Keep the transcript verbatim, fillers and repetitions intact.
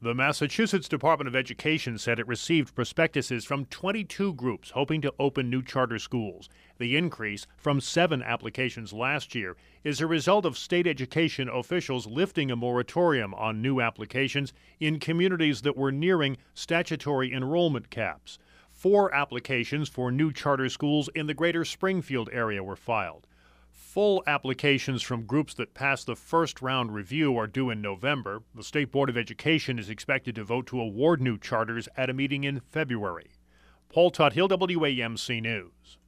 The Massachusetts Department of Education said it received prospectuses from twenty-two groups hoping to open new charter schools. The increase from seven applications last year is a result of state education officials lifting a moratorium on new applications in communities that were nearing statutory enrollment caps. Four applications for new charter schools in the greater Springfield area were filed. Full applications from groups that passed the first round review are due in November. The State Board of Education is expected to vote to award new charters at a meeting in February. Paul Tuthill, W A M C News.